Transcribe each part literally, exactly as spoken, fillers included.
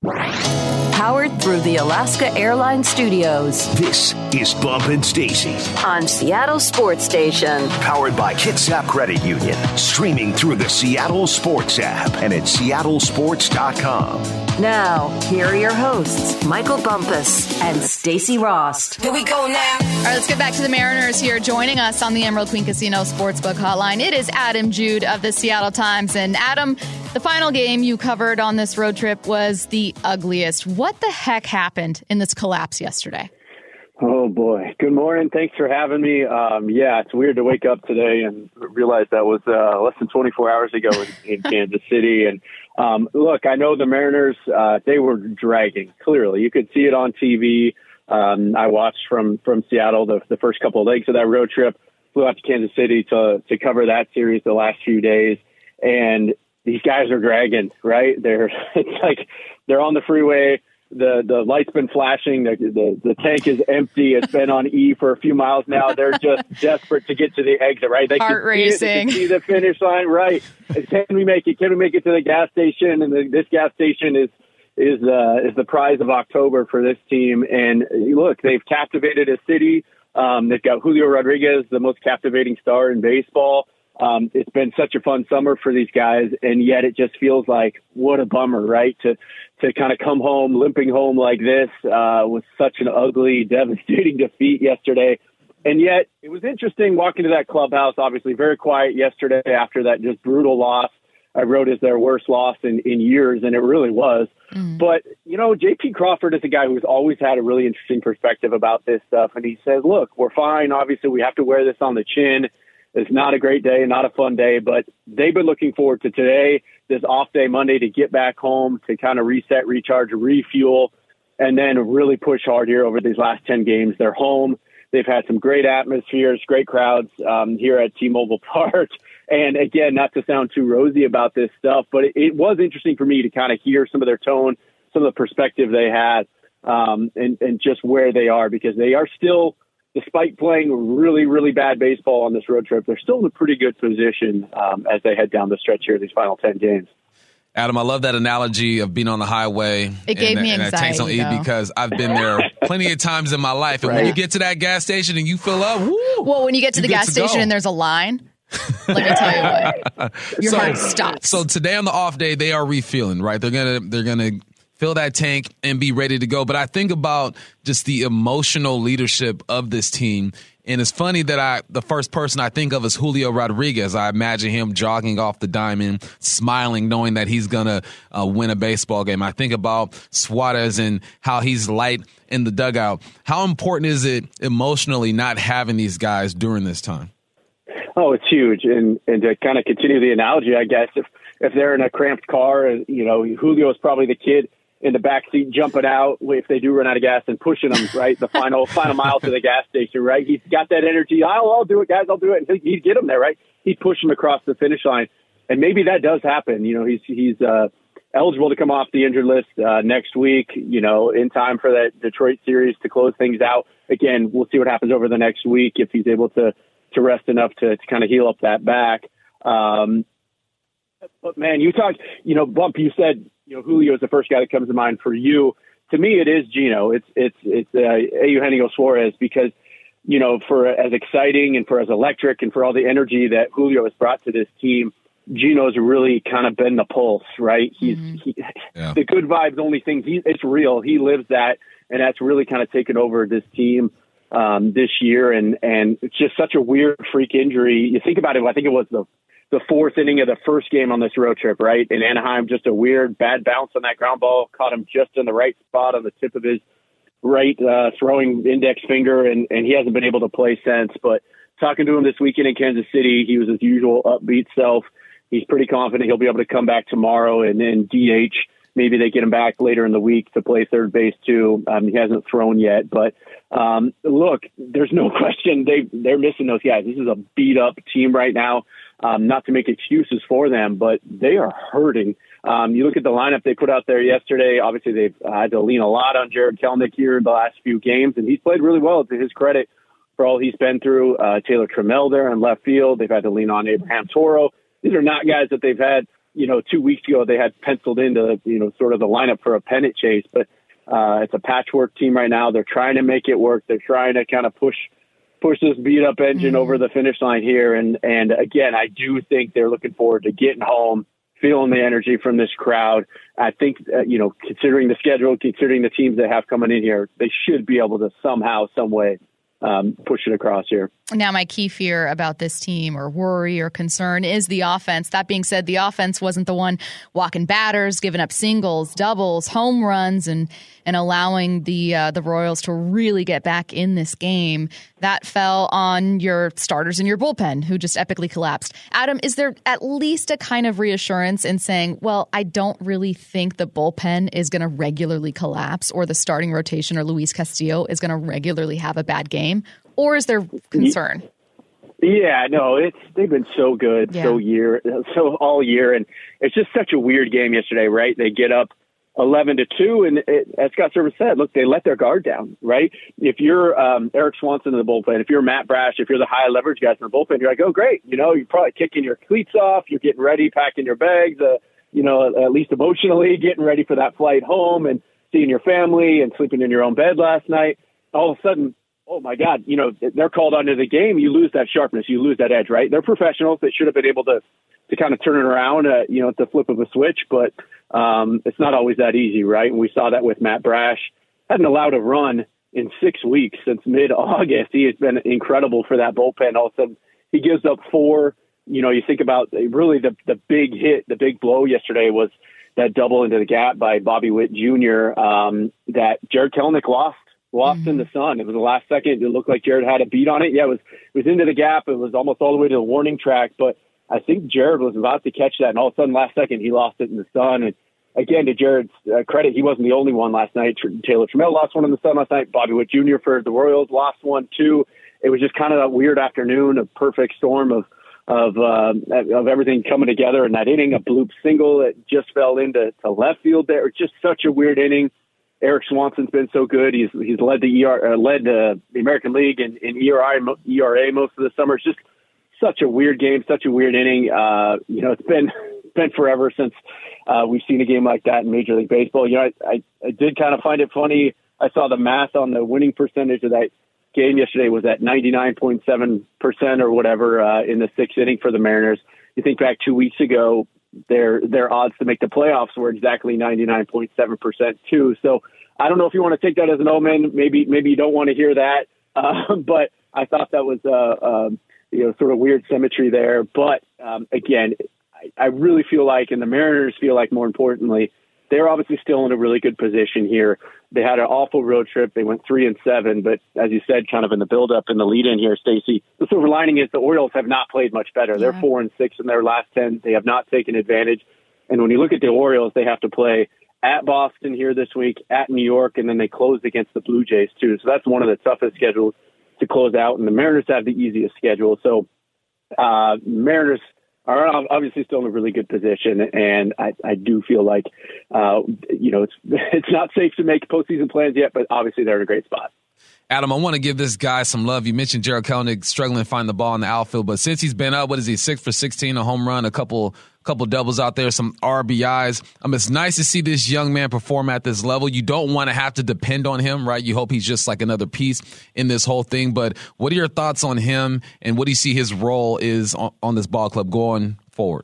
Powered through the Alaska Airlines Studios. This is Bump and Stacy on Seattle Sports Station. Powered by Kitsap Credit Union. Streaming through the Seattle Sports app and at seattle sports dot com. Now, here are your hosts, Michael Bumpus and Stacy Rost. Here we go now. All right, let's get back to the Mariners here. Joining us on the Emerald Queen Casino Sportsbook Hotline, it is Adam Jude of the Seattle Times. And Adam, the final game you covered on this road trip was the ugliest. What the heck happened in this collapse yesterday? Oh, boy. Good morning. Thanks for having me. Um, yeah, it's weird to wake up today and realize that was uh, less than twenty-four hours ago in, in Kansas City. And um, look, I know the Mariners, uh, they were dragging, clearly. You could see it on T V. Um, I watched from, from Seattle the, the first couple of legs of that road trip, flew out to Kansas City to, to cover that series the last few days. And these guys are dragging, right? They're it's like they're on the freeway. The the light's been flashing. The, the the tank is empty. It's been on E for a few miles now. They're just desperate to get to the exit, right? They Heart can racing. See, it, they can see the finish line, right? Can we make it? Can we make it to the gas station? And the, this gas station is is uh, is the prize of October for this team. And look, they've captivated a city. Um, they've got Julio Rodriguez, the most captivating star in baseball. Um, it's been such a fun summer for these guys, and yet it just feels like what a bummer, right? To to kind of come home, limping home like this uh, was such an ugly, devastating defeat yesterday. And yet it was interesting walking to that clubhouse, obviously very quiet yesterday after that just brutal loss. I wrote as their worst loss in, in years, and it really was. Mm. But, you know, J P Crawford is a guy who's always had a really interesting perspective about this stuff. And he says, look, we're fine. Obviously, we have to wear this on the chin. It's not a great day, not a fun day, but they've been looking forward to today, this off day Monday, to get back home, to kind of reset, recharge, refuel, and then really push hard here over these last ten games. They're home. They've had some great atmospheres, great crowds um, here at T-Mobile Park. And again, not to sound too rosy about this stuff, but it, it was interesting for me to kind of hear some of their tone, some of the perspective they had, um, and, and just where they are, because they are still, despite playing really, really bad baseball on this road trip, they're still in a pretty good position um, as they head down the stretch here these final ten games. Adam, I love that analogy of being on the highway. It gave and, me and anxiety, that tanks on E, because I've been there plenty of times in my life. And right. when you get to that gas station and you fill up, woo, well, when you get to you the gas to station go. and there's a line, let me tell you what, your so, heart stops. So today on the off day, they are refueling, right? They're gonna they're gonna fill that tank and be ready to go. But I think about just the emotional leadership of this team. And it's funny that I the first person I think of is Julio Rodriguez. I imagine him jogging off the diamond, smiling, knowing that he's going to uh, win a baseball game. I think about Suarez and how he's light in the dugout. How important is it emotionally not having these guys during this time? Oh, it's huge. And and to kind of continue the analogy, I guess, if, if they're in a cramped car, you know, Julio is probably the kid in the back seat jumping out if they do run out of gas and pushing them, right, the final final mile to the gas station, right? He's got that energy. I'll, I'll do it, guys. I'll do it. And he'd get them there, right? He'd push them across the finish line. And maybe that does happen. You know, he's he's uh, eligible to come off the injured list uh, next week, you know, in time for that Detroit series to close things out. Again, we'll see what happens over the next week if he's able to, to rest enough to, to kind of heal up that back. Um, but, man, you talked, you know, Bump, you said, you know, Julio is the first guy that comes to mind for you. To me, it is Gino. It's it's it's uh, Eugenio Suarez, because, you know, for as exciting and for as electric and for all the energy that Julio has brought to this team, Gino's really kind of been the pulse, right? He's mm-hmm. he, yeah. the good vibes, only things. He, it's real. He lives that, and that's really kind of taken over this team um, this year. And and it's just such a weird freak injury. You think about it. I think it was the. the fourth inning of the first game on this road trip, right? In Anaheim, just a weird bad bounce on that ground ball, caught him just in the right spot on the tip of his right uh, throwing index finger, and, and he hasn't been able to play since. But talking to him this weekend in Kansas City, he was his usual upbeat self. He's pretty confident he'll be able to come back tomorrow and then D H. Maybe they get him back later in the week to play third base too. Um, he hasn't thrown yet, but um, look, there's no question they they're missing those guys. This is a beat up team right now. Um, not to make excuses for them, but they are hurting. Um, you look at the lineup they put out there yesterday. Obviously, they've had to lean a lot on Jared Kelnick here in the last few games, and he's played really well, to his credit, for all he's been through. Uh, Taylor Trammell there in left field. They've had to lean on Abraham Toro. These are not guys that they've had you know, two weeks ago they had penciled into, you know, sort of the lineup for a pennant chase. But uh, it's a patchwork team right now. They're trying to make it work. They're trying to kind of push push this beat-up engine mm-hmm. over the finish line here. And, and again, I do think they're looking forward to getting home, feeling the energy from this crowd. I think, uh, you know, considering the schedule, considering the teams they have coming in here, they should be able to somehow, some way, um, push it across here. Now, my key fear about this team, or worry or concern, is the offense. That being said, the offense wasn't the one walking batters, giving up singles, doubles, home runs, and and allowing the uh, the Royals to really get back in this game. That fell on your starters and your bullpen, who just epically collapsed. Adam, is there at least a kind of reassurance in saying, well, I don't really think the bullpen is going to regularly collapse, or the starting rotation or Luis Castillo is going to regularly have a bad game? Or is there concern? Yeah, no, it's they've been so good, yeah. so year, so all year, and it's just such a weird game yesterday, right? They get up eleven to two, and it, as Scott Servais said, look, they let their guard down, right? If you're um, Eric Swanson in the bullpen, if you're Matt Brash, if you're the high leverage guys in the bullpen, you're like, oh, great, you know, you're probably kicking your cleats off, you're getting ready, packing your bags, uh, you know, at least emotionally, getting ready for that flight home and seeing your family and sleeping in your own bed last night. All of a sudden, oh, my God, you know, they're called onto the game. You lose that sharpness. You lose that edge, right? They're professionals. They should have been able to to kind of turn it around, uh, you know, at the flip of a switch. But um, it's not always that easy, right? And we saw that with Matt Brash. Hadn't allowed a run in six weeks since mid-August. He has been incredible for that bullpen. All of a sudden, he gives up four. You know, you think about really the, the big hit, the big blow yesterday was that double into the gap by Bobby Witt Junior um, that Jared Kelenic lost. Lost mm-hmm. in the sun. It was the last second. It looked like Jared had a beat on it. Yeah, it was it was into the gap. It was almost all the way to the warning track. But I think Jared was about to catch that, and all of a sudden, last second, he lost it in the sun. And again, to Jared's uh, credit, he wasn't the only one last night. Taylor Trammell lost one in the sun last night. Bobby Witt Junior for the Royals lost one too. It was just kind of that weird afternoon, a perfect storm of of uh, of everything coming together. And that inning, a bloop single that just fell into to left field there. It's just such a weird inning. Eric Swanson's been so good. He's he's led the E R uh, led uh, the American League in, in E R I E R A most of the summer. It's just such a weird game, such a weird inning. Uh, you know, it's been been forever since uh, we've seen a game like that in Major League Baseball. You know, I, I, I did kind of find it funny. I saw the math on the winning percentage of that game yesterday was at ninety-nine point seven percent or whatever uh, in the sixth inning for the Mariners. You think back two weeks ago, their their odds to make the playoffs were exactly ninety-nine point seven percent too. So I don't know if you want to take that as an omen. Maybe maybe you don't want to hear that. Uh, but I thought that was uh, um, you know sort of weird symmetry there. But um, again, I, I really feel like, and the Mariners feel like, more importantly, they're obviously still in a really good position here. They had an awful road trip. They went three and seven, but as you said, kind of in the buildup in the lead-in here, Stacey, the silver lining is the Orioles have not played much better. Yeah. They're four and six in their last ten. They have not taken advantage. And when you look at the Orioles, they have to play at Boston here this week, at New York, and then they close against the Blue Jays too. So that's one of the toughest schedules to close out. And the Mariners have the easiest schedule. So uh, Mariners are obviously still in a really good position, and I, I do feel like, uh, you know, it's it's not safe to make postseason plans yet, but obviously they're in a great spot. Adam, I want to give this guy some love. You mentioned Jared Kelenic struggling to find the ball in the outfield, but since he's been up, what is he, six for sixteen, a home run, a couple couple doubles out there, some R B Is. Um, it's nice to see this young man perform at this level. You don't want to have to depend on him, right? You hope he's just like another piece in this whole thing. But what are your thoughts on him, and what do you see his role is on, on this ball club going forward?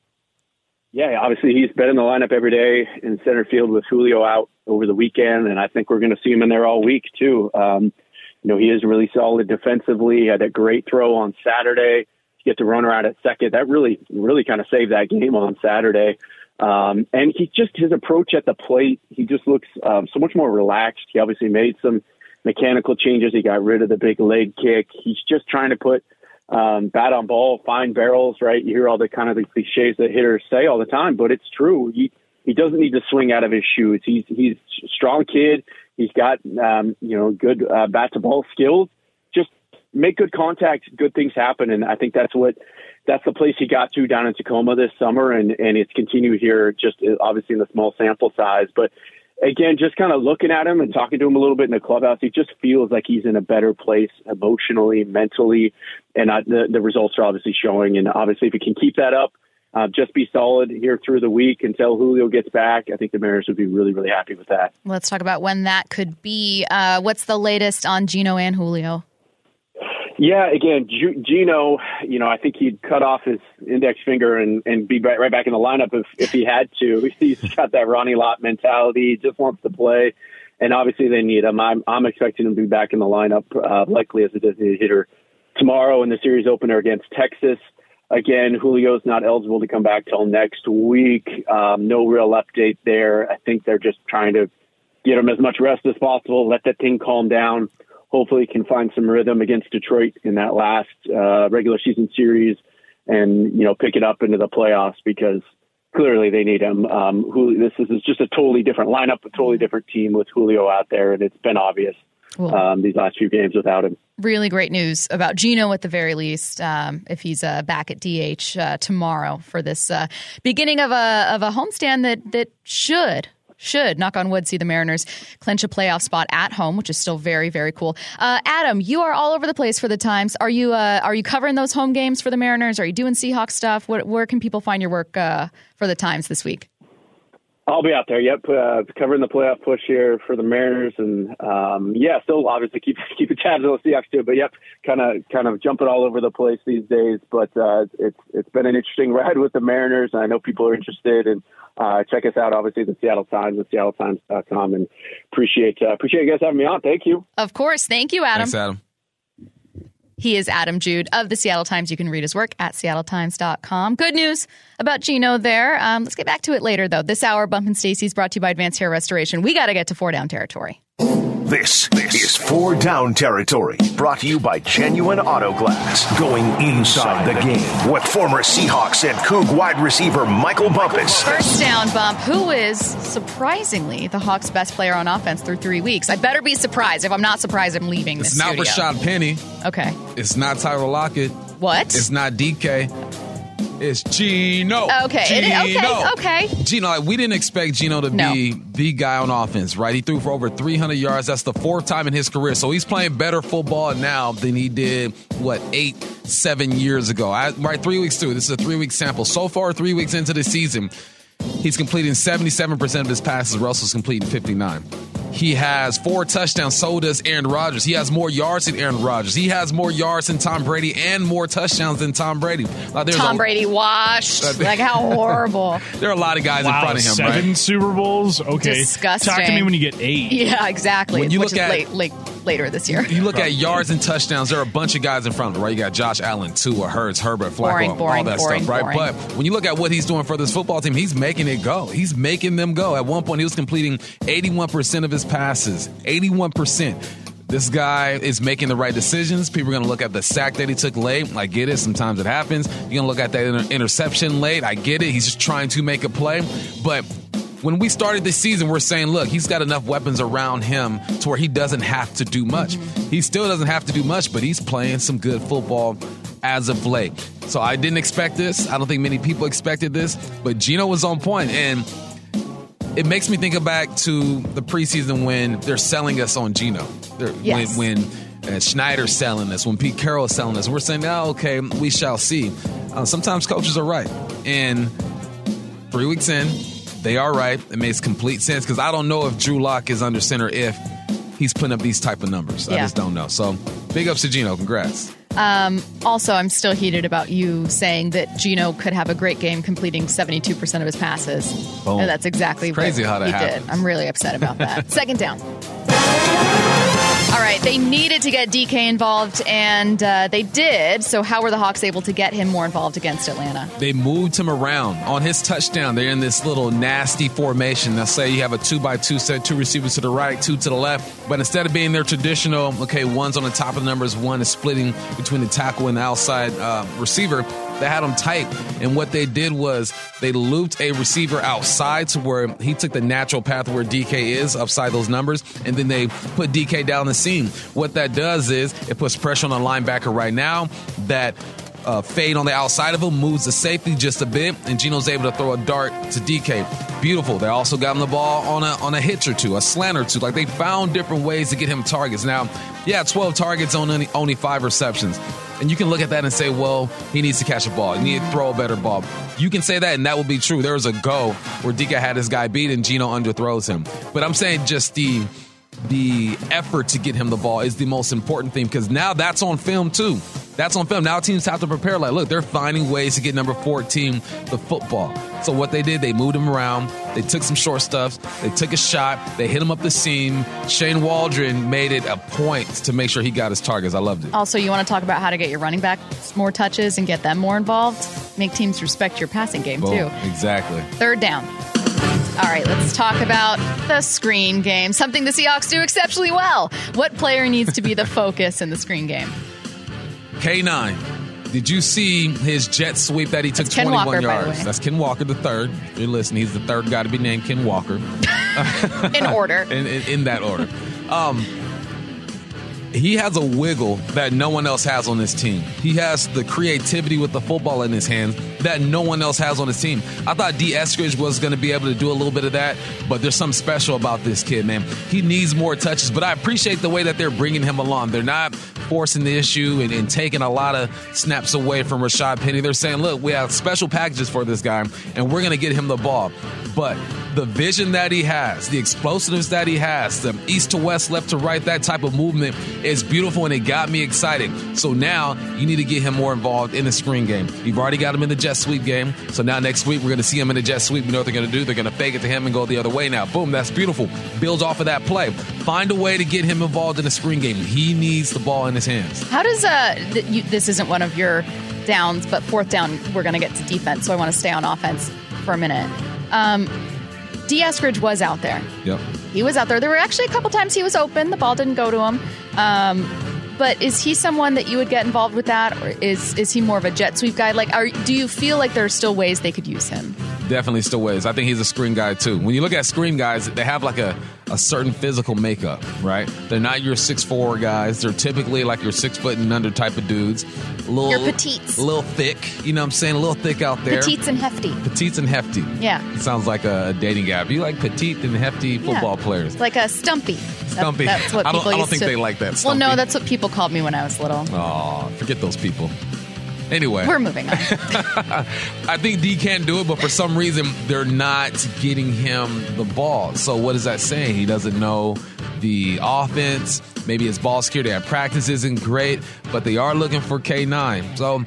Yeah, obviously he's been in the lineup every day in center field with Julio out over the weekend, and I think we're going to see him in there all week too. Um, you know, he is really solid defensively. He had a great throw on Saturday to get the runner out at second. That really, really kind of saved that game on Saturday. Um, and he just, his approach at the plate, he just looks um, so much more relaxed. He obviously made some mechanical changes. He got rid of the big leg kick. He's just trying to put Um, bat on ball, fine barrels, right? You hear all the kind of the cliches that hitters say all the time, but it's true. He he doesn't need to swing out of his shoes. He's he's a strong kid. He's got um, you know good uh, bat to ball skills. Just make good contact, good things happen, and I think that's what that's the place he got to down in Tacoma this summer, and and it's continued here. Just obviously in the small sample size, but. Again, just kind of looking at him and talking to him a little bit in the clubhouse, he just feels like he's in a better place emotionally, mentally, and I, the, the results are obviously showing. And obviously, if he can keep that up, uh, just be solid here through the week until Julio gets back. I think the Mariners would be really, really happy with that. Let's talk about when that could be. Uh, what's the latest on Gino and Julio? Yeah, again, Gino, you know, I think he'd cut off his index finger and, and be right, right back in the lineup if, if he had to. He's got that Ronnie Lott mentality. He just wants to play. And obviously they need him. I'm, I'm expecting him to be back in the lineup, uh, likely as a designated hitter tomorrow in the series opener against Texas. Again, Julio's not eligible to come back till next week. Um, no real update there. I think they're just trying to get him as much rest as possible, let that thing calm down. Hopefully he can find some rhythm against Detroit in that last uh, regular season series and, you know, pick it up into the playoffs because clearly they need him. Um, Julio, this is just a totally different lineup, a totally different team with Julio out there, and it's been obvious cool. um, these last few games without him. Really great news about Gino at the very least, um, if he's uh, back at D H uh, tomorrow for this uh, beginning of a of a homestand that that should. Should, knock on wood, see the Mariners clinch a playoff spot at home, which is still very, very cool. Uh, Adam, you are all over the place for the Times. Are you uh, are you covering those home games for the Mariners? Are you doing Seahawks stuff? What, where can people find your work uh, for the Times this week? I'll be out there. Yep, uh, covering the playoff push here for the Mariners, and um, yeah, still obviously keep keeping tabs on the Seahawks too. But yep, kind of kind of jumping all over the place these days. But uh, it's it's been an interesting ride with the Mariners. I know people are interested, and uh, check us out. Obviously, the Seattle Times at seattle times dot com, and appreciate uh, appreciate you guys having me on. Thank you. Of course, thank you, Adam. Thanks, Adam. He is Adam Jude of the Seattle Times. You can read his work at seattle times dot com. Good news about Gino there. Um, let's get back to it later, though. This hour, Bump and Stacy is brought to you by Advanced Hair Restoration. We got to get to four down territory. This, this is Four Down Territory, brought to you by Genuine Auto Glass. Going inside the game with former Seahawks and Coug wide receiver Michael Bumpus. First down, Bump. Who is surprisingly the Hawks' best player on offense through three weeks? I better be surprised. If I'm not surprised, I'm leaving this It's not studio. Rashad Penny. Okay. It's not Tyler Lockett. What? It's not D K. It's Gino. Okay. Gino. It, okay. Okay. Gino, like, we didn't expect Gino to no. be the guy on offense, right? He threw for over three hundred yards. That's the fourth time in his career. So he's playing better football now than he did, what, eight, seven years ago. I, right, three weeks through. This is a three-week sample. So far, three weeks into the season, he's completing seventy-seven percent of his passes. Russell's completing fifty-nine. He has four touchdowns. So does Aaron Rodgers. He has more yards than Aaron Rodgers. He has more yards than Tom Brady and more touchdowns than Tom Brady. Like, Tom a, Brady washed. Like, how horrible. There are a lot of guys wow, in front of him, seven right? Super Bowls? Okay. Disgusting. Talk to me when you get eight. Yeah, exactly. When you Which look is at, late, late, later this year. You look at yards and touchdowns, there are a bunch of guys in front of him, right? You got Josh Allen, Tua, Hurts, Herbert, Flacco, boring, boring, all that boring, stuff, right? boring. But when you look at what he's doing for this football team, he's making it go. He's making them go. At one point, he was completing eighty-one percent of his passes. eighty-one percent. This guy is making the right decisions. People are going to look at the sack that he took late. I get it. Sometimes it happens. You're going to look at that inter- interception late. I get it. He's just trying to make a play. But when we started this season, we're saying, look, he's got enough weapons around him to where he doesn't have to do much. Mm-hmm. He still doesn't have to do much, but he's playing some good football as of late. So I didn't expect this. I don't think many people expected this. But Gino was on point, and it makes me think back to the preseason when they're selling us on Gino. Yes. When, when uh, Schneider's selling us, when Pete Carroll's selling us, we're saying, oh, okay, we shall see. Uh, sometimes coaches are right. And three weeks in, they are right. It makes complete sense because I don't know if Drew Lock is under center if he's putting up these type of numbers. I yeah. just don't know. So big ups to Gino. Congrats. Um, also, I'm still heated about you saying that Gino could have a great game completing seventy-two percent of his passes. Boom. And that's exactly it's crazy what how that he happens. did. I'm really upset about that. Second down. All right, they needed to get D K involved, and uh, they did. So how were the Hawks able to get him more involved against Atlanta? They moved him around. On his touchdown, they're in this little nasty formation. Let's say you have a two-by-two set, two receivers to the right, two to the left. But instead of being their traditional, okay, one's on the top of the numbers, one is splitting between the tackle and the outside uh, receiver, they had him tight. And what they did was they looped a receiver outside to where he took the natural path where D K is, upside those numbers, and then they put D K down the seam. What that does is it puts pressure on the linebacker right now that uh, fade on the outside of him, moves the safety just a bit, and Geno's able to throw a dart to D K. Beautiful. They also got him the ball on a on a hitch or two, a slant or two. Like, they found different ways to get him targets. Now, yeah, twelve targets on only, only five receptions. And you can look at that and say, well, he needs to catch a ball. He needs to throw a better ball. You can say that, and that will be true. There was a go where D K had his guy beat, and Geno underthrows him. But I'm saying just the the effort to get him the ball is the most important thing, because now that's on film too. That's on film. Now teams have to prepare. Like, look, they're finding ways to get number fourteen the football. So what they did, they moved him around. They took some short stuffs. They took a shot. They hit him up the seam. Shane Waldron made it a point to make sure he got his targets. I loved it. Also, you want to talk about how to get your running backs more touches and get them more involved? Make teams respect your passing game, Boom. too. Exactly. Third down. All right, let's talk about the screen game, something the Seahawks do exceptionally well. What player needs to be the focus in the screen game? K nine. Did you see his jet sweep that he took That's Ken twenty-one Walker, by the yards? way. That's Ken Walker, the third. If you're listening, he's the third guy to be named Ken Walker. In order. in, in, in that order. Um, he has a wiggle that no one else has on this team. He has the creativity with the football in his hands that no one else has on his team. I thought D. Eskridge was going to be able to do a little bit of that, but there's something special about this kid, man. He needs more touches, but I appreciate the way that they're bringing him along. They're not forcing the issue and, and taking a lot of snaps away from Rashad Penny. They're saying, look, we have special packages for this guy, and we're going to get him the ball. But the vision that he has, the explosiveness that he has, the east to west, left to right, that type of movement is beautiful, and it got me excited. So now you need to get him more involved in the screen game. You've already got him in the jet sweep game. So now next week we're going to see him in the jet sweep. We know what they're going to do. They're going to fake it to him and go the other way now. Boom, that's beautiful. Build off of that play. Find a way to get him involved in the screen game. He needs the ball in his hands. How does, uh, th- you, this isn't one of your downs, but fourth down, we're going to get to defense, so I want to stay on offense for a minute. Um, D. Eskridge was out there. Yep. He was out there. There were actually a couple times he was open. The ball didn't go to him. Um, but is he someone that you would get involved with that, or is is he more of a jet sweep guy? Like, are, do you feel like there are still ways they could use him? Definitely still ways. I think he's a screen guy, too. When you look at screen guys, they have like a, a certain physical makeup, right? They're not your six foot four guys. They're typically like your six foot and under type of dudes. A little, Your petites. A little thick. You know what I'm saying? A little thick out there. Petites and hefty. Petites and hefty. Yeah. It sounds like a dating app. You like petite and hefty football Yeah. players. Like a stumpy. Stumpy. That, that's what I don't, people I don't used think to, they like that. Well, Stumpy. no, that's what people called me when I was little. Aw, forget those people. Anyway. We're moving on. I think D can't do it, but for some reason, they're not getting him the ball. So what is that saying? He doesn't know the offense. Maybe his ball security at practice isn't great, but they are looking for K nine. So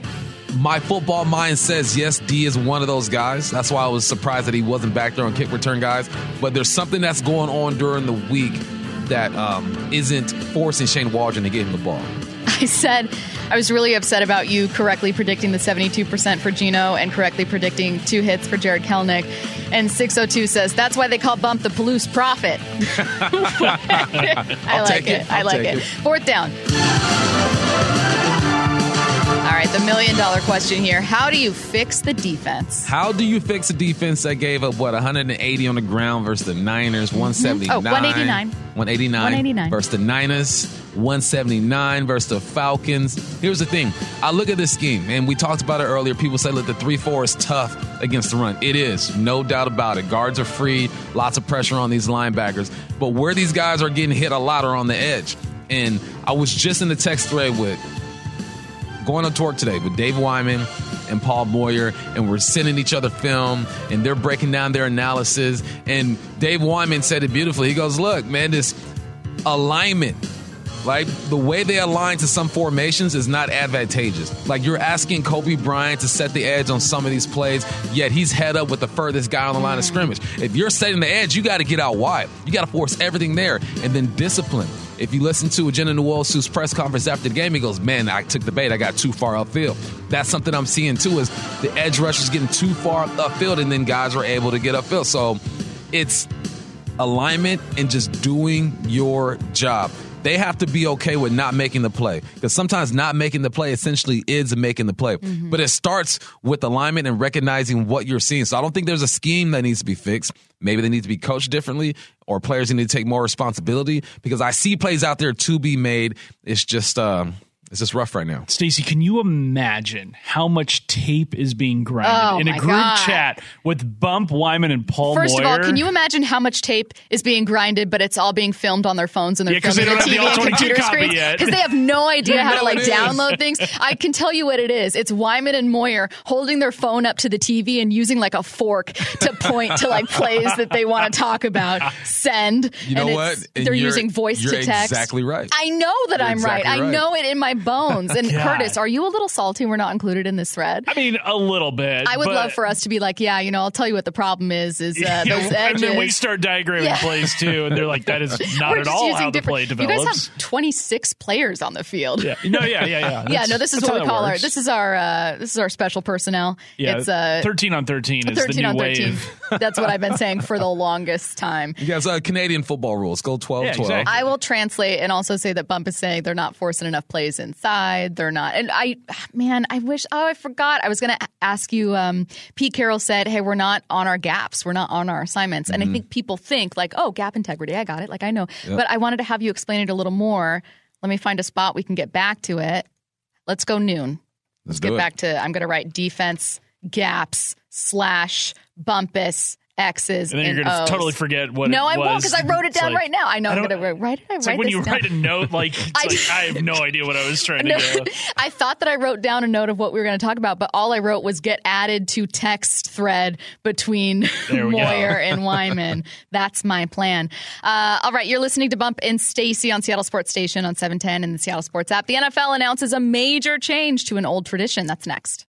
my football mind says, yes, D is one of those guys. That's why I was surprised that he wasn't back there on kick return guys. But there's something that's going on during the week that um, isn't forcing Shane Waldron to get him the ball. I said I was really upset about you correctly predicting the seventy-two percent for Geno and correctly predicting two hits for Jared Kelnick. And six oh two says, that's why they call Bump the Palouse Prophet. I I'll like take it. it. I I'll like take it. it. Fourth down. All right, the million dollar question here. How do you fix the defense? How do you fix a defense that gave up, what, one hundred eighty on the ground versus the Niners, one seventy-nine? Oh, one eighty-nine. one eighty-nine. one eighty-nine. Versus the Niners, one seventy-nine versus the Falcons. Here's the thing. I look at this scheme, and we talked about it earlier. People say, look, the three four is tough against the run. It is, no doubt about it. Guards are free, lots of pressure on these linebackers. But where these guys are getting hit a lot are on the edge. And I was just in the text thread with going on tour today with Dave Wyman and Paul Moyer, and we're sending each other film, and they're breaking down their analysis. And Dave Wyman said it beautifully. He goes, look, man, this alignment, like the way they align to some formations is not advantageous. Like, you're asking Kobe Bryant to set the edge on some of these plays, yet he's head up with the furthest guy on the line of scrimmage. If you're setting the edge, you got to get out wide. You got to force everything there, and then discipline. If you listen to Jenna Nwosu's press conference after the game, he goes, man, I took the bait. I got too far upfield. That's something I'm seeing, too, is the edge rushers getting too far upfield, and then guys are able to get upfield. So it's alignment and just doing your job. They have to be okay with not making the play, because sometimes not making the play essentially is making the play. Mm-hmm. But it starts with alignment and recognizing what you're seeing. So I don't think there's a scheme that needs to be fixed. Maybe they need to be coached differently, or players need to take more responsibility, because I see plays out there to be made. It's just uh, It's just rough right now. Stacey, can you imagine how much tape is being grinded Oh, in a my group God. chat with Bump, Wyman, and Paul First Moyer? of all, can you imagine how much tape is being grinded, but it's all being filmed on their phones and they're Yeah, 'cause filming they the don't have T V the and all twenty-two computer copy screens yet. because they have no idea You how to know like it is. download things. I can tell you what it is. It's Wyman and Moyer holding their phone up to the T V and using like a fork to point to like plays that they want to talk about. Send. You know and what? it's- And They're you're- using voice you're to text. exactly right. I know that You're I'm right. exactly I right. know it in my bones. And God. Curtis, are you a little salty we're not included in this thread? I mean, a little bit. I would but- love for us to be like, yeah, you know, I'll tell you what the problem is, is uh, Yeah, those and edges. then we start diagramming Yeah. plays too, and they're like, "That is not We're at just all using how the different- play You develops." guys have twenty-six players on the field. yeah, no, yeah, yeah, yeah. Yeah, That's- no, this is that's what how we that call our. works. This is our. Uh, this is our special personnel. Yeah, it's uh, thirteen on thirteen is thirteen the new on thirteen. wave. That's what I've been saying for the longest time. You guys, uh, Canadian football rules. Go twelve Yeah, twelve. exactly. I will translate and also say that Bump is saying they're not forcing enough plays inside. They're not. And I, man, I wish. Oh, I forgot. I was going to ask you. Um, Pete Carroll said, "Hey, we're not on our gaps. We're not on our assignments." And I think people think like, "Oh, gap integrity. I got it. Like I know." Yep. But I wanted to have you explain it a little more. Let me find a spot we can get back to it. Let's go noon. Let's Get do it. back to. I'm going to write defense gaps slash Bumpus X's And then and you're going to O's. totally forget what No, it I was. won't because I wrote it It's down like- right now. I know I I'm don't- going to write it. I It's write like when this you down. write a note, like, it's I- like I have no idea what I was trying No, to do. I thought that I wrote down a note of what we were going to talk about, but all I wrote was get added to text thread between There we go. Moyer and Wyman. That's my plan. Uh, all right, you're listening to Bump and Stacey on Seattle Sports Station on seven ten and the Seattle Sports app. The N F L announces a major change to an old tradition. That's next.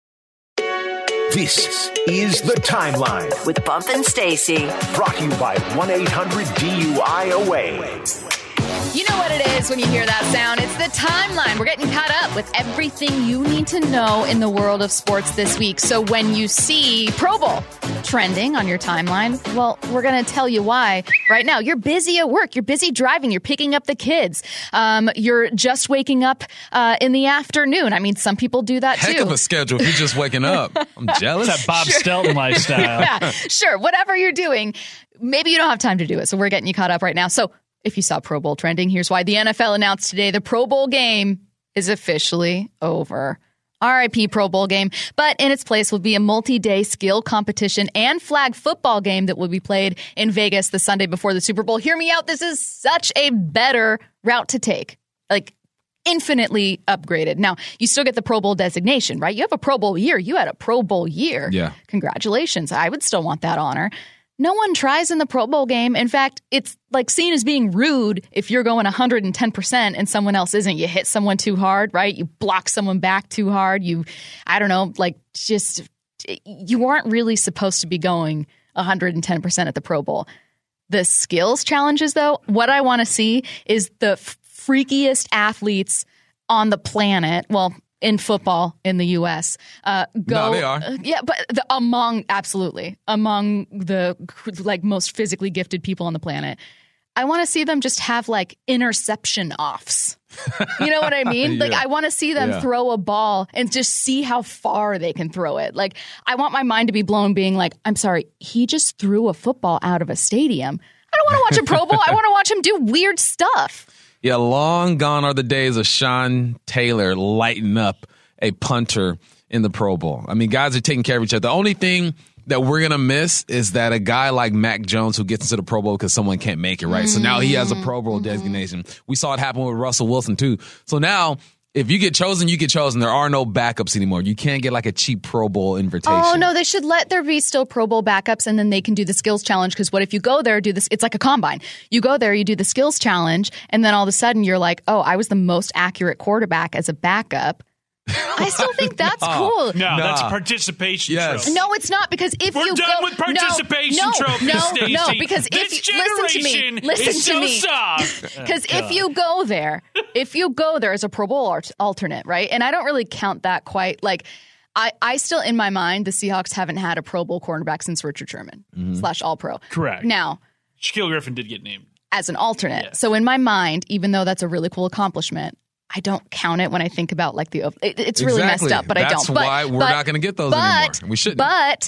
This is The Timeline, With Bump and Stacey. brought to you by one eight hundred D U I away. You know what it is when you hear that sound. It's the timeline. We're getting caught up with everything you need to know in the world of sports this week. So when you see Pro Bowl trending on your timeline, well, we're going to tell you why right now. You're busy at work. You're busy driving. You're picking up the kids. Um, you're just waking up uh, in the afternoon. I mean, some people do that Heck too. of a schedule if you're just waking up. I'm jealous. That Bob Stelton lifestyle. Yeah, sure. Whatever you're doing, maybe you don't have time to do it. So we're getting you caught up right now. So if you saw Pro Bowl trending, here's why. The N F L announced today the Pro Bowl game is officially over. R I P Pro Bowl game. But in its place will be a multi-day skill competition and flag football game that will be played in Vegas the Sunday before the Super Bowl. Hear me out. This is such a better route to take. Like, infinitely upgraded. Now, you still get the Pro Bowl designation, right? You have a Pro Bowl year. You had a Pro Bowl year. Yeah. Congratulations. I would still want that honor. No one tries in the Pro Bowl game. In fact, it's like seen as being rude if you're going one hundred ten percent and someone else isn't. You hit someone too hard, right? You block someone back too hard. You, I don't know, like just, you aren't really supposed to be going one hundred ten percent at the Pro Bowl. The skills challenges, though, what I want to see is the freakiest athletes on the planet. Well, in football in the U S Uh, go, No, they are. uh, yeah, but the, among absolutely among the like most physically gifted people on the planet, I want to see them just have like interception offs. You know what I mean? Like Yeah. I want to see them Yeah. throw a ball and just see how far they can throw it. Like I want my mind to be blown, being like, I'm sorry, he just threw a football out of a stadium. I don't want to watch a Pro Bowl. I want to watch him do weird stuff. Yeah, long gone are the days of Sean Taylor lighting up a punter in the Pro Bowl. I mean, guys are taking care of each other. The only thing that we're going to miss is that a guy like Mac Jones who gets into the Pro Bowl because someone can't make it, right? So now he has a Pro Bowl designation. We saw it happen with Russell Wilson, too. So now, if you get chosen, you get chosen. There are no backups anymore. You can't get like a cheap Pro Bowl invitation. Oh, no, they should let there be still Pro Bowl backups, and then they can do the skills challenge. Because what if you go there, do this? It's like a combine. You go there, you do the skills challenge, and then all of a sudden you're like, oh, I was the most accurate quarterback as a backup. I still think that's cool. No, Nah. that's a participation Yes. trophy. No, it's not, because if We're you done go, with participation no, trophies, no, Stacey. no, because if This you, listen to me, generation listen is to so me, soft. because if you go there, if you go there as a Pro Bowl art- alternate, right? And I don't really count that quite like. I, I still, in my mind, the Seahawks haven't had a Pro Bowl cornerback since Richard Sherman slash All Pro. Correct. Now, Shaquille Griffin did get named. as an alternate. Yes. So in my mind, even though that's a really cool accomplishment, I don't count it when I think about like the. It, it's really Exactly. messed up, but I That's don't. But, why we're but- not gonna get those but, anymore. We shouldn't. But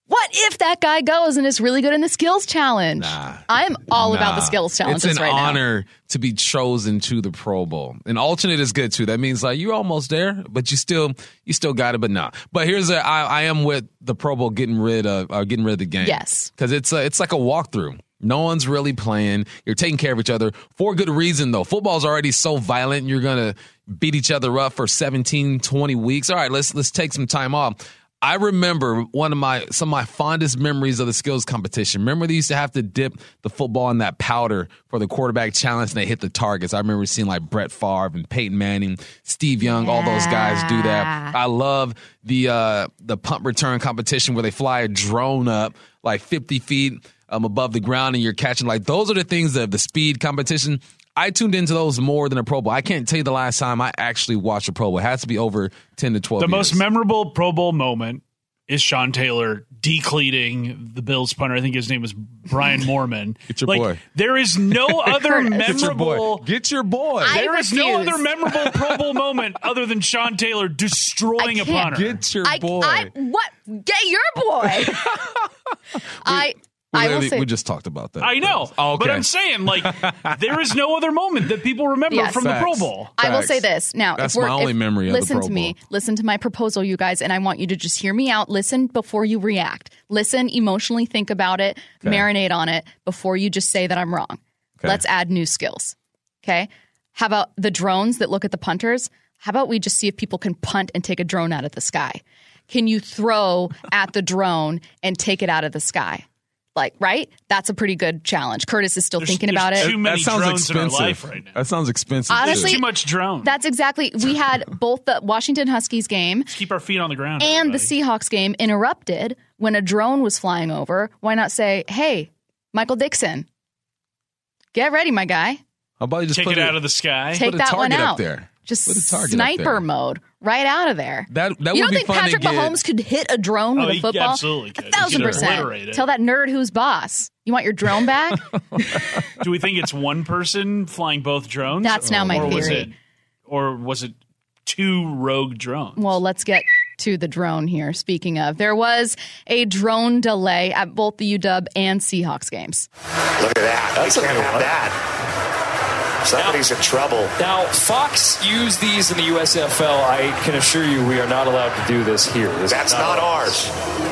What if that guy goes and is really good in the skills challenge? Nah, I'm all nah. about the skills challenges It's an right now. honor to be chosen to the Pro Bowl. An alternate is good too. That means like you're almost there, but you still you still got it. But nah. But here's a I, I am with the Pro Bowl getting rid of uh, getting rid of the game. Yes, because it's a, it's like a walkthrough. No one's really playing. You're taking care of each other for good reason, though. Football's already so violent. You're gonna beat each other up for seventeen, twenty weeks. All right, let's let's take some time off. I remember one of my some of my fondest memories of the skills competition. Remember they used to have to dip the football in that powder for the quarterback challenge and they hit the targets. I remember seeing like Brett Favre and Peyton Manning, Steve Young, yeah. all those guys do that. I love the uh, the punt return competition where they fly a drone up like fifty feet um, above the ground and you're catching. Like those are the things that the speed competition. I tuned into those more than a Pro Bowl. I can't tell you the last time I actually watched a Pro Bowl. It has to be over ten to twelve The years. most memorable Pro Bowl moment is Sean Taylor decleating the Bills punter. I think his name was Brian Moorman. Get your like, boy. There is no other Get your boy. memorable. Get your boy. I There is no refuse. other memorable Pro Bowl moment other than Sean Taylor destroying I a can't. punter. Get your I, boy. I, what? Get your boy. I. We, I will literally- say, we just talked about that. I know, Oh, okay. but I'm saying, like, there is no other moment that people remember Yes. from the Pro Facts. Bowl. I will Facts. say this now. That's if we're, my only if, memory of the listen Pro to me. Bowl. Listen to my proposal, you guys, and I want you to just hear me out. Listen before you react. Listen, emotionally think about it, Okay. marinate on it before you just say that I'm wrong. Okay. Let's add new skills. Okay. How about the drones that look at the punters? How about we just see if people can punt and take a drone out of the sky? Can you throw at the drone and take it out of the sky? Like, right? That's a pretty good challenge. Curtis is still There's- thinking there's about it. too many that sounds drones in our expensive. life right now. That sounds expensive. Honestly, too. Too much drone. That's exactly. We had both the Washington Huskies game Let's keep our feet on the ground. and the everybody. Seahawks game interrupted when a drone was flying over. Why not say, hey, Michael Dixon, get ready, my guy. How about you just Take put it out of the sky. Take a that one target up out. there. Just Put a target up sniper there. mode right out of there. That that you would don't be think fun Patrick to get. Mahomes could hit a drone Oh, with a he football? absolutely could. A He thousand could percent. obliterate it. Tell that nerd who's boss. You want your drone back? Do we think it's one person flying both drones? That's now my or Was theory. it, or was it two rogue drones? Well, let's get to the drone here. Speaking of, there was a drone delay at both the U W and Seahawks games. Look at that. That's we a can't new have one. that. Somebody's in trouble. Now, Fox used these in the U S F L. I can assure you we are not allowed to do this here. This That's is not ours.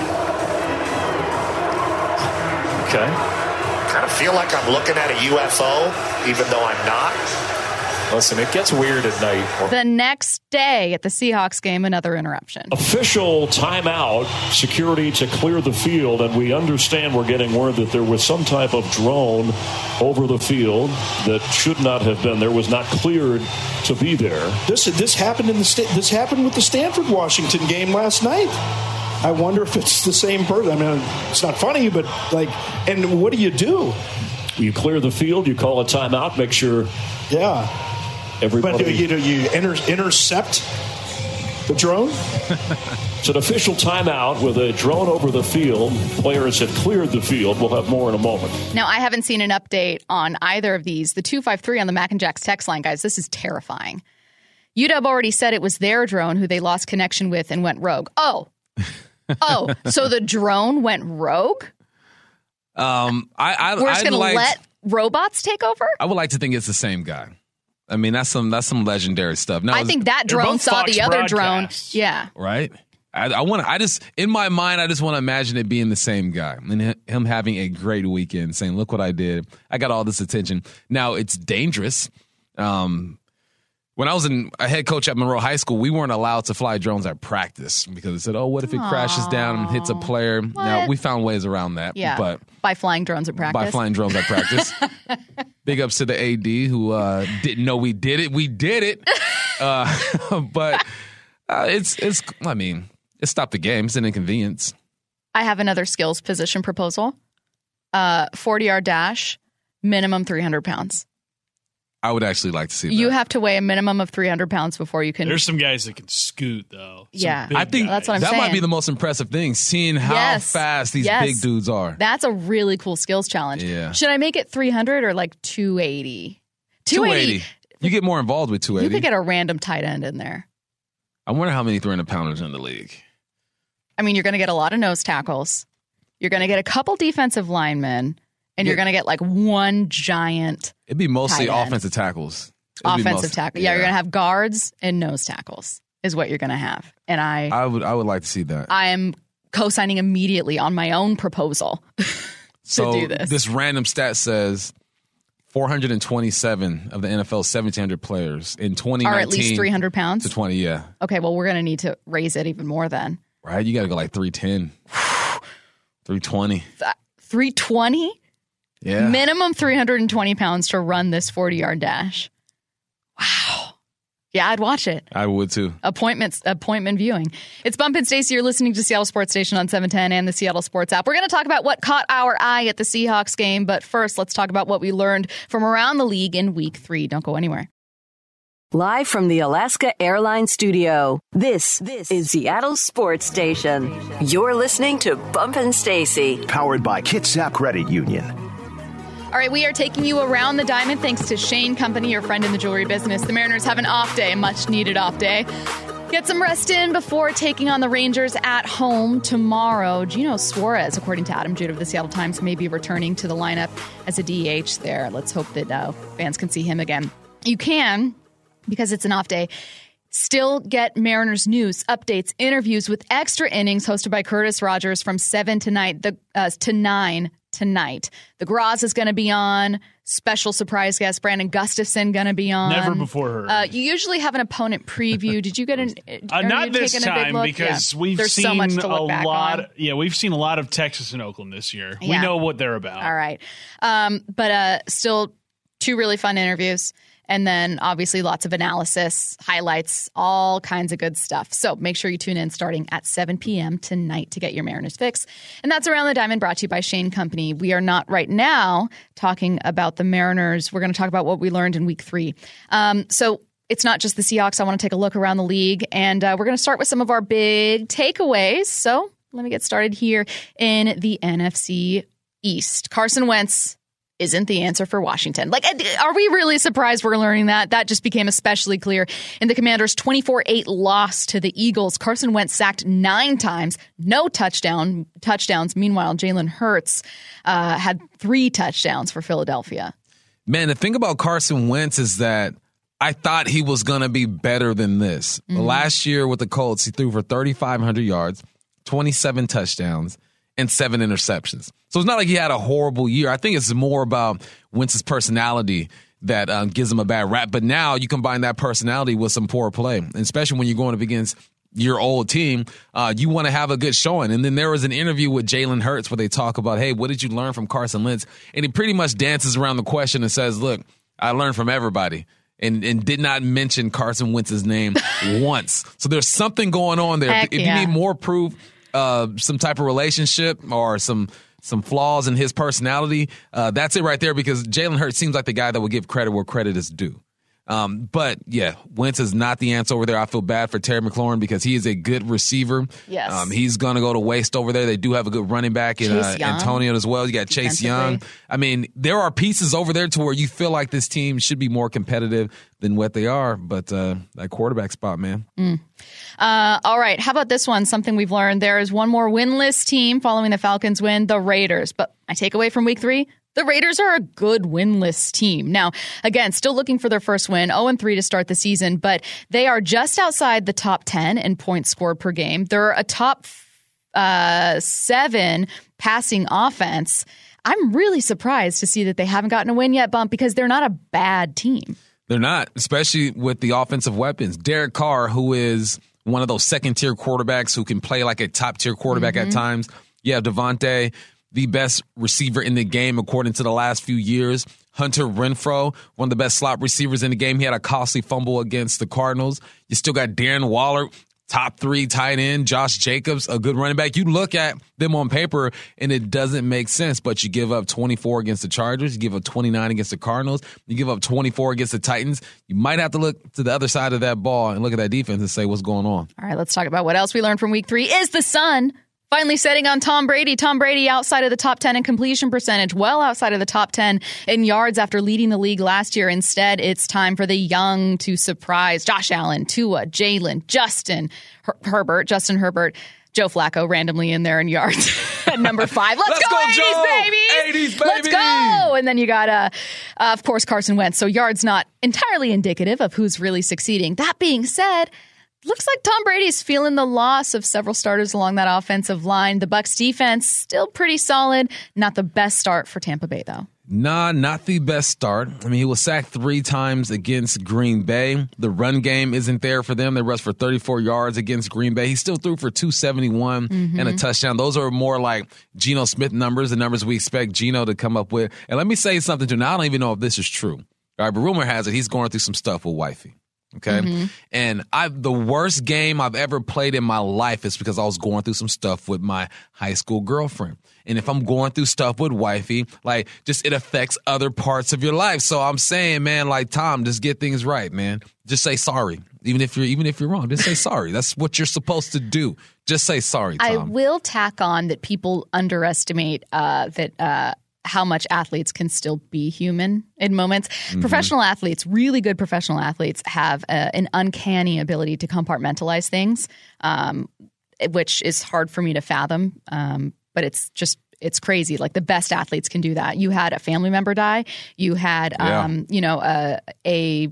Okay. Kind of feel like I'm looking at a U F O, even though I'm not. Listen, it gets weird at night. The next day at the Seahawks game, another interruption. Official timeout, security to clear the field, and we understand we're getting word that there was some type of drone over the field that should not have been there, was not cleared to be there. This this happened in the sta- this happened with the Stanford Washington game last night. I wonder if it's the same person. I mean, it's not funny, but like, and what do you do? You clear the field, you call a timeout, make sure Yeah, everybody. but do you, do you inter- intercept the drone? It's an official timeout with a drone over the field. Players have cleared the field. We'll have more in a moment. Now, I haven't seen an update on either of these. The two five three on the Mac and Jacks text line, guys, this is terrifying. U W already said it was their drone who they lost connection with and went rogue. Oh. Oh, so the drone went rogue? Um, I, I, We're just I'd going to like, let robots take over? I would like to think it's the same guy. I mean, that's some that's some legendary stuff. Now, I think that They're drone both saw Fox the other drone. broadcasts. Yeah. right. I, I want. I just in my mind, I just want to imagine it being the same guy and hi- him having a great weekend, saying, "Look what I did! I got all this attention." Now it's dangerous. Um, when I was in a head coach at Monroe High School, we weren't allowed to fly drones at practice because it said, "Oh, what if it crashes down and hits a player?" Now we found ways around that. Yeah. but By flying drones at practice. by flying drones at practice. Big ups to the A D who uh, didn't know we did it. We did it, uh, but uh, it's it's. I mean, it stopped the game. It's an inconvenience. I have another skills position proposal. Uh, forty-yard dash, minimum three hundred pounds. I would actually like to see that. You have to weigh a minimum of three hundred pounds before you can. There's some guys that can scoot, though. Some Yeah. big I think guys. That's what I'm that saying. might be the most impressive thing, seeing how Yes. fast these Yes. big dudes are. That's a really cool skills challenge. Yeah. Should I make it three hundred or like two eighty? two eighty. You get more involved with two You eighty. could get a random tight end in there. I wonder how many three hundred pounders in the league. I mean, you're going to get a lot of nose tackles. You're going to get a couple defensive linemen, and you're going to get like one giant. It'd be mostly tight end. offensive tackles. It'd Offensive most, tackle. Yeah, yeah, you're going to have guards and nose tackles is what you're going to have. And I, I would, I would like to see that. I am co-signing immediately on my own proposal to so do this. This random stat says four hundred twenty-seven of the N F L's seventeen hundred players in twenty nineteen are at least three hundred pounds. To twenty, yeah. Okay, well, we're going to need to raise it even more then. Right? You got to go like three ten, three twenty. three twenty? Yeah. Minimum three hundred twenty pounds to run this forty-yard dash. Wow. Yeah, I'd watch it. I would too. Appointments, appointment viewing. It's Bump and Stacey. You're listening to Seattle Sports Station on seven ten and the Seattle Sports app. We're going to talk about what caught our eye at the Seahawks game, but first, let's talk about what we learned from around the league in week three. Don't go anywhere. Live from the Alaska Airlines studio, this, this is Seattle Sports Station. You're listening to Bump and Stacey. Powered by Kitsap Credit Union. All right, we are taking you around the diamond thanks to Shane Company, your friend in the jewelry business. The Mariners have an off day, much needed off day. Get some rest in before taking on the Rangers at home tomorrow. Gino Suarez, according to Adam Jude of the Seattle Times, may be returning to the lineup as a D H there. Let's hope that uh, fans can see him again. You can, because it's an off day, still get Mariners news, updates, interviews with extra innings hosted by Curtis Rogers from seven tonight, the, uh, to nine tonight. The Graz is going to be on. Special surprise guest Brandon Gustafson going to be on. Never before heard. Uh, you usually have an opponent preview. Did you get an? Uh, not this time because yeah. we've There's seen so much to a look back lot. on. Yeah, we've seen a lot of Texas and Oakland this year. Yeah. We know what they're about. All right, um, but uh, still two really fun interviews. And then obviously lots of analysis, highlights, all kinds of good stuff. So make sure you tune in starting at seven p.m. tonight to get your Mariners fix. And that's Around the Diamond, brought to you by Shane Company. We are not right now talking about the Mariners. We're going to talk about what we learned in week three. Um, so it's not just the Seahawks. I want to take a look around the league. And uh, we're going to start with some of our big takeaways. So let me get started here in the N F C East. Carson Wentz isn't the answer for Washington. Like, are we really surprised we're learning that? That just became especially clear in the Commanders' twenty-four eight loss to the Eagles. Carson Wentz sacked nine times, no touchdown touchdowns. Meanwhile, Jalen Hurts uh, had three touchdowns for Philadelphia. Man, the thing about Carson Wentz is that I thought he was going to be better than this. Mm-hmm. Last year with the Colts, he threw for thirty-five hundred yards, twenty-seven touchdowns, and seven interceptions. So it's not like he had a horrible year. I think it's more about Wentz's personality that um, gives him a bad rap. But now you combine that personality with some poor play, and especially when you're going up against your old team, uh, you want to have a good showing. And then there was an interview with Jalen Hurts where they talk about, hey, what did you learn from Carson Wentz? And he pretty much dances around the question and says, look, I learned from everybody. And, and did not mention Carson Wentz's name once. So there's something going on there. Heck if yeah. you need more proof, uh, some type of relationship or some some flaws in his personality, uh, that's it right there, because Jalen Hurts seems like the guy that will give credit where credit is due. Um, but, yeah, Wentz is not the answer over there. I feel bad for Terry McLaurin because he is a good receiver. Yes. Um, he's going to go to waste over there. They do have a good running back in uh, Antonio as well. You got Chase Young. I mean, there are pieces over there to where you feel like this team should be more competitive than what they are. But uh, that quarterback spot, man. Mm. Uh, all right. How about this one? Something we've learned. There is one more winless team following the Falcons win, the Raiders. But my takeaway from week three, the Raiders are a good winless team. Now, again, still looking for their first win, oh and three to start the season, but they are just outside the top ten in points scored per game. They're a top uh, seven passing offense. I'm really surprised to see that they haven't gotten a win yet, Bump, because they're not a bad team. They're not, especially with the offensive weapons. Derek Carr, who is one of those second-tier quarterbacks who can play like a top-tier quarterback mm-hmm. at times. You have Devontae, the best receiver in the game according to the last few years. Hunter Renfrow, one of the best slot receivers in the game. He had a costly fumble against the Cardinals. You still got Darren Waller, top three tight end. Josh Jacobs, a good running back. You look at them on paper, and it doesn't make sense, but you give up twenty-four against the Chargers. You give up twenty-nine against the Cardinals. You give up twenty-four against the Titans. You might have to look to the other side of that ball and look at that defense and say, what's going on? All right, let's talk about what else we learned from week three. Is the sun finally setting on Tom Brady? Tom Brady outside of the top ten in completion percentage, well outside of the top ten in yards after leading the league last year. Instead, it's time for the young to surprise. Josh Allen, Tua, Jalen, Justin Her- Herbert, Justin Herbert. Joe Flacco randomly in there in yards at number five. Let's, Let's go, go, eighties, Joe! baby! eighties, baby! Let's go! And then you got, uh, uh, of course, Carson Wentz. So yards not entirely indicative of who's really succeeding. That being said, looks like Tom Brady's feeling the loss of several starters along that offensive line. The Bucs defense still pretty solid. Not the best start for Tampa Bay, though. Nah, not the best start. I mean, he was sacked three times against Green Bay. The run game isn't there for them. They rushed for thirty-four yards against Green Bay. He still threw for two seventy-one mm-hmm. and a touchdown. Those are more like Geno Smith numbers, the numbers we expect Geno to come up with. And let me say something to you. Now, I don't even know if this is true. All right, but rumor has it he's going through some stuff with wifey. Okay. Mm-hmm. And I the worst game I've ever played in my life is because I was going through some stuff with my high school girlfriend. And if I'm going through stuff with wifey, like, just it affects other parts of your life. So I'm saying, man, like, Tom, just get things right, man. Just say sorry. Even if you're even if you're wrong, just say sorry. That's what you're supposed to do. Just say sorry, Tom. I will tack on that people underestimate uh, that uh, how much athletes can still be human in moments. Mm-hmm. Professional athletes, really good professional athletes, have a, an uncanny ability to compartmentalize things, um, which is hard for me to fathom. Um, but it's just, it's crazy. Like, the best athletes can do that. You had a family member die. You had, yeah. um, you know, a, a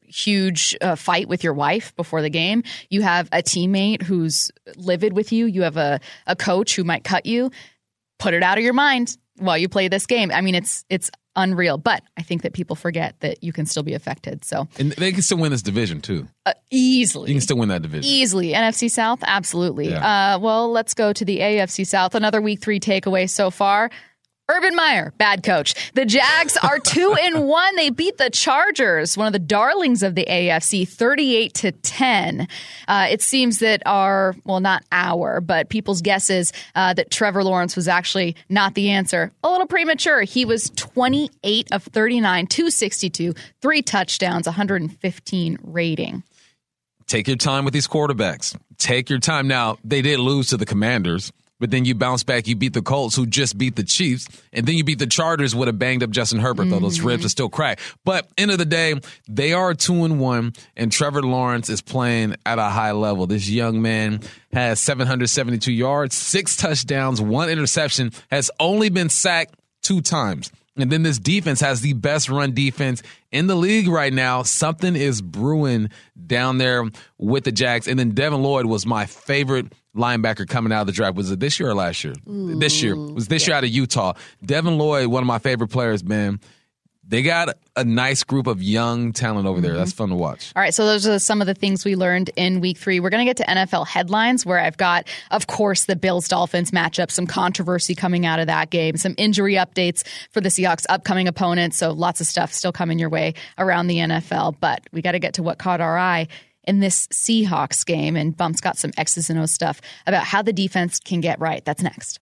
huge uh, fight with your wife before the game. You have a teammate who's livid with you. You have a, a coach who might cut you. Put it out of your mind while you play this game. I mean, it's it's unreal. But I think that people forget that you can still be affected. So, and they can still win this division too. Uh, easily. You can still win that division. Easily. N F C South? Absolutely. Yeah. Uh, well, let's go to the A F C South. Another week three takeaway so far. Urban Meyer, bad coach. The Jags are two and one. They beat the Chargers, one of the darlings of the A F C, thirty-eight to ten. Uh, it seems that our, well, not our, but people's guesses uh, that Trevor Lawrence was actually not the answer. A little premature. He was twenty-eight of thirty-nine, two sixty-two, three touchdowns, one hundred fifteen rating. Take your time with these quarterbacks. Take your time. Now, they did lose to the Commanders. But then you bounce back, you beat the Colts, who just beat the Chiefs, and then you beat the Chargers with a banged-up Justin Herbert, mm-hmm. though those ribs are still cracked. But end of the day, they are two and one, and Trevor Lawrence is playing at a high level. This young man has seven hundred seventy-two yards, six touchdowns, one interception, has only been sacked two times. And then this defense has the best run defense in the league right now. Something is brewing down there with the Jags. And then Devin Lloyd was my favorite linebacker coming out of the draft. Was it this year or last year? Ooh, this year. It was this yeah. year out of Utah. Devin Lloyd, one of my favorite players, man. They got a nice group of young talent over there. Mm-hmm. That's fun to watch. All right, so those are some of the things we learned in week three. We're going to get to N F L headlines, where I've got, of course, the Bills-Dolphins matchup, some controversy coming out of that game, some injury updates for the Seahawks' upcoming opponents. So lots of stuff still coming your way around the N F L. But we got to get to what caught our eye in this Seahawks game. And Bump's got some X's and O's stuff about how the defense can get right. That's next.